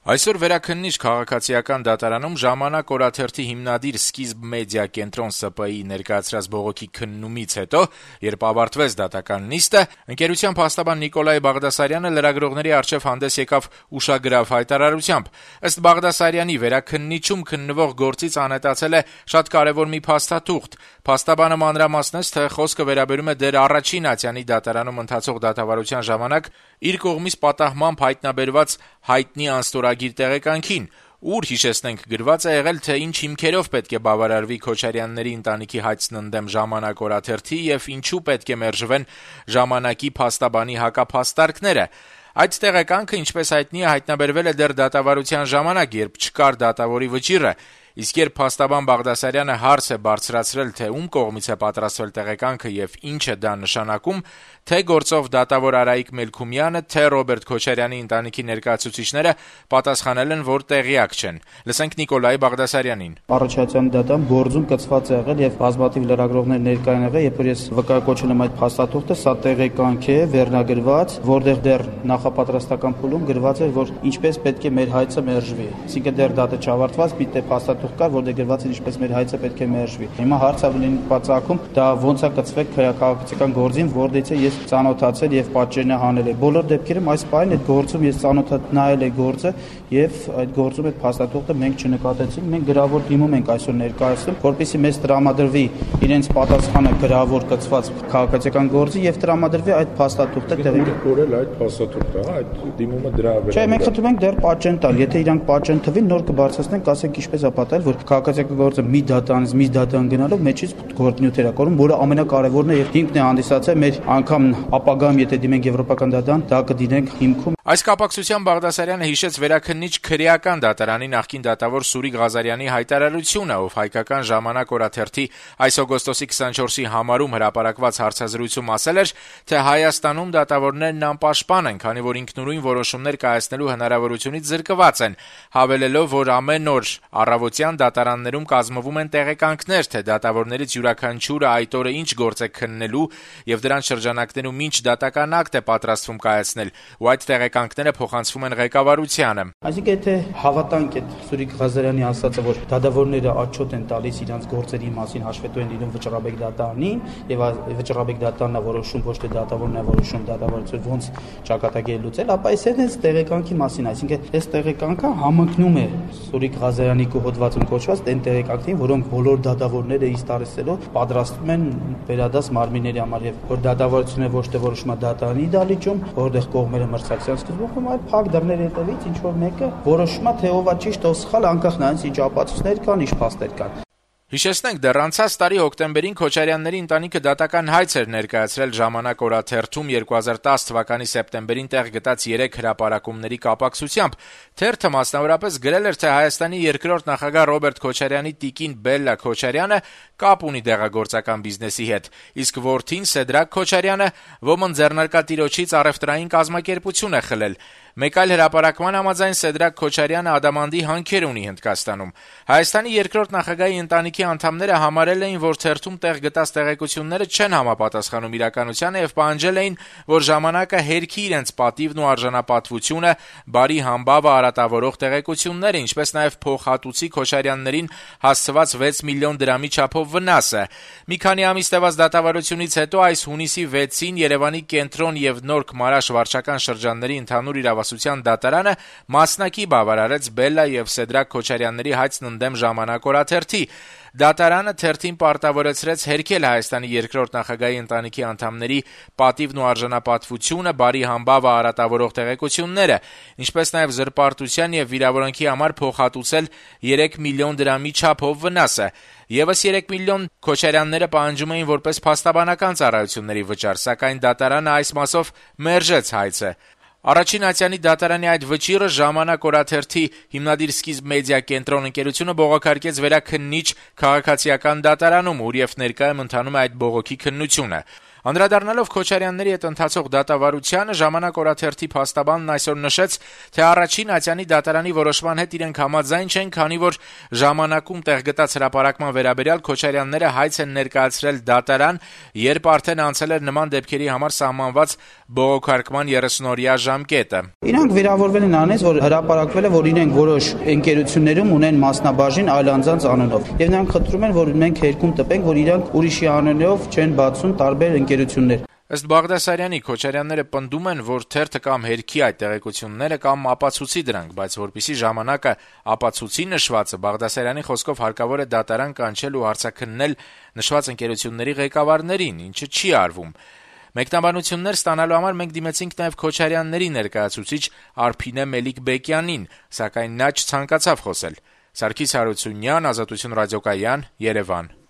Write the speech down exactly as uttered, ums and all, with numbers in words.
Այսօր վերաքննիչ քաղաքացիական դատարանում «Ժամանակ» օրաթերթի հիմնադիր «Սկիզբ մեդիա կենտրոն» Ս Պ Ի ներկայացրած բողոքի քննումից հետո, երբ ավարտվեց դատական նիստը, ընկերության փաստաբան Նիկոլայ Բաղդասարյանը լրագրողների առջև հանդես եկավ ուշագրավ հայտարարությամբ։ Ըստ Բաղդասարյանի, վերաքննիչում քննվող գործից անհետացել է շատ կարեւոր մի փաստաթուղթ։ Փաստաբանը մանրամասնեց, թե խոսքը վերաբերում է դեռ առաջին ատյանի դատարանում ընթացող դատավարության ժամանակ իր կողմից պատահմամբ հայտնաբերված հայտնի անստորագիր տեղեկանքին, ուր, հիշեցնենք, գրված է եղել, թե ինչ հիմքերով պետք է բավարարվի Քոչարյանների ընտանիքի հայցն ընդդեմ «Ժամանակ» օրաթերթի եւ ինչու պետք է մերժվեն «Ժամանակի» փաստաբանի հակափաստարկները։ Այդ տեղեկանքը, ինչպես հայտնի է, հայտնաբերվել է դեռ դատավարության ժամանակ, երբ չկար դատավորի վճիռը, իսկ երբ փաստաբան Բաղդասարյանը հարց է բարձրացրել, թե ում կողմից է պատրաստվել տեղեկանքը եւ ինչ է դա նշանակում, թե գործով դատավոր Արայիկ Մելքումյանը, թե Ռոբերտ Քոչարյանի ընտանիքի ներկայացուցիչները պատասխանել են, որ տեղյակ չեն։ Լսենք Նիկոլայ Բաղդասարյանին։ Առաջացան դատան գործում կցված է եղել եւ բազմաթիվ լրագրողներ ներկայ են եղել, երբ ես վկայակոչում եմ այդ փաստաթուղթը, սա տեղեկանք է վերնագրված, որտեղ դեռ նախապատրաստական փուլում գրված էր, որ ինչպես պետք է մեր հայցը մերժվի։ Այսինքն դեռ դատը չավարտված, պիտի փաստաթուղթ կար, որտեղ գրված էր ինչպես մեր հայցը պետք է մերժվի։ Հիմա հարցը լինի բացակում, դա ոնց է կցվել քաղաքացիական գործին, որտեղից է ես ծանոթացել եւ պատճենը հանել է։ Բոլոր դեպքերում այս պահին այդ գործում ես ծանոթ նայել եմ գործը եւ այդ գործում այդ փաստաթուղթը մենք չնկատեցինք, մենք գրավոր դիմում ենք այսօր ներկայացնում, որպեսզի մեզ տրամադրվի իրենց պատասխանը գրավոր կցված քաղաքացիական գործի եւ տրամադրվի այդ փաստաթուղթը տեղի կորել այդ փաստաթուղթը, հա, այդ դիմումը դրա վրա։ Չէ, մենք խնդրում ենք դեռ պատճեն տալ, եթե իրանք պատճեն տվին, նոր կբարձրացնենք, ասենք ինչպես է պատահել, որ քաղաքացիական գործը մի դատանից մի դատան գնալով մեջից գործնյութեր է կորում, որը ամենակարևորն է եւ ինքն է հանդիսացել մեր անգամ ապագայում, եթե դիմենք եվրոպական դատան, դա կդինենք հիմքում։ Այս կապակցությամբ Բաղդասարյանը հիշեց վերաքննիչ քրեական դատարանի նախկին դատավոր Սուրիկ Ղազարյանի հայտարարությունը, ով հայկական «Ժամանակ» օրաթերթի այս օգոստոսի քսանչորսի համարում հրապարակված հարցազրույցում ասել էր, թե Հայաստանում դատավորներն անպաշտպան են, քանի որ ինքնուրույն որոշումներ կայացնելու հնարավորությունից զրկված են, հավելելով, որ ամեն օր առավոտյան դատարաններում կազմվում են տեղեկանքներ, թե դատավորներից յուրաքանչյուրը այդ օրը ինչ գործ է քննելու եւ դրանց շրջանակներում ինչ դատական ակտ է պատրաստվում կայացնել, ու այդ տեղեկանքները փոխանցվում են ղեկավարությանը։ Այսինքն, եթե հավատանք այդ Սուրիկ Ղազարյանի ասածը, որ դատավորները отчет են տալիս իրանց գործերի մասին, հաշվետու են լինում վճռաբեկ դատարանին, եւ վճռաբեկ դատարանն է որոշում, ոչ թե դատավորն է որոշում դատավորությունը ոնց ճակատագիր լուծել, ապա այս է տեղեկանքի մասին, այսինքն այս տեղեկանքը համընկնում է Սուրիկ Ղազարյանի հոդվածում կոչված այն տեղեկանքներին, որոնք բոլոր դատավորները իստարեցելով պատրաստվում են վերադաս մարմինների համար եւ որ դատավորությունը ոչ թե որոշումա դատարանի դալիճում, որտեղ կողմերը մրցակցության սկզբում, այլ փակ դռների հետևից ինչ որ մեկը որոշումա թե ով է ճիշտ, ով սխալ, անկախ նրանից ինչ ապացույցներ կան, ինչ փաստեր կան։ Հիշեցնենք, դեռ անցած տարի հոկտեմբերին Քոչարյանների ընտանիքը դատական հայց էր ներկայացրել «Ժամանակ» օրաթերթում երկու հազար տասը թվականի սեպտեմբերին տեղ գտած երեք հրապարակումների կապակցությամբ։ Թերթը մասնավորապես գրել էր, թե Հայաստանի երկրորդ նախագահ Ռոբերտ Քոչարյանի տիկին Բելլա Քոչարյանը կապ ունի դեղագործական բիզնեսի հետ, իսկ որդին Սեդրակ Քոչարյանը ոմն ձեռնարկատիրոջից առևտրային կազմակերպություն է խլել։ Մեկ այլ հրապարակման համաձայն Սեդրակ Քոչարյանը ադամանդի հանքեր ունի Հնդկաստանում։ Հայաստանի երկրորդ նախագահի ընտանիքի անդամները համարել էին, որ թերթում տեղ գտած տեղեկությունները չեն համապատասխանում իրականությանը եւ պահանջել էին, որ «Ժամանակը» հերքի իրենց պատիվն ու արժանապատվությունը, բարի համբավը արատավորող տեղեկությունները, ինչպես նաեւ փոխհատուցի Քոչարյաններին հասցված վեց միլիոն դրամի չափով վնասը։ Մի քանի ամիս տևած դատավարությունից հետո այս հունիսի վեցին Երևանի Կենտրոն եւ Նորք Մարաշ վարչական շրջանների ընդհանուր իրավասության դատարանը մասնակի բավարարեց Բելլա եւ Սեդրակ Քոչարյանների հայցն ընդդեմ «Ժամանակ» օրաթերթի։ Դատարանը թերթին պարտավորեցրեց հերքել Հայաստանի երկրորդ նախագահի ընտանիքի անդամների պատիվն ու արժանապատվությունը, բարի համբավը արատավորող տեղեկությունները, ինչպես նաեւ զրպարտության եւ վիրավորանքի համար փոխհատուցել երեք միլիոն դրամի չափով վնասը։ Եվս երեք միլիոն Քոչարյանները պահանջում էին որպես փաստաբանական ծառայությունների վճար, սակայն դատարանը այս մասով մերժեց հայցը։ Առաջին ատյանի դատարանի այդ վճիռը «Ժամանակ» օրաթերթի հիմնադիր «Սկիզբ մեդիա կենտրոն» ընկերությունը բողոքարկեց վերաքննիչ քաղաքացիական դատարանում, ուր եւ ներկայում ընթանում է այդ բողոքի քննությունը։ Անդրադառնալով Քոչարյանների հետ ընթացող դատավարությանը, «Ժամանակ» օրաթերթի փաստաբանն այսօր նշեց, թե առաջին ատյանի դատարանի որոշման հետ իրենք համաձայն չեն, քանի որ «Ժամանակում» տեղ գտած հրապարակման վերաբերյալ Քոչարյանները հայց են ներկայացրել դատարան, երբ արդեն անցել էր նման դեպքերի համար սահմանված բողոքարկման երեսնօրյա ժամկետը։ Իրանք վիրավորվել են անից, որ հրապարակվել է, որ իրենք որոշ ընկերություններում ունեն մասնաբաժին այլ անձանց անունով, եւ նրանք խնդրում են, որ մենք հերքում տպենք, որ իրանք ուրիշի անունով չեն բացում տարբեր ընկերություններ։ Ըստ Բաղդասարյանի, Քոչարյանները պնդում են, որ թերթը կամ հերքի այդ տեղեկությունները կամ ապացուցի դրանք, բայց որպեսզի «Ժամանակը» ապացուցի նշվածը, Բաղդասարյանի խոսքով հարկավոր է դատարան կանչել ու հարցաքննել նշված ընկերությունների ղեկավարներին, ինչը չի արվում։ Մեկնաբանություններ ստանալու համար մենք դիմեցինք նաև Քոչարյանների ներկայացուցիչ Արփինե Մելիք-Բեկյանին, սակայն նա չցանկացավ խոսել։ Սարգիս Հարությունյան, Ազատություն ռադիոկայան, Երևան։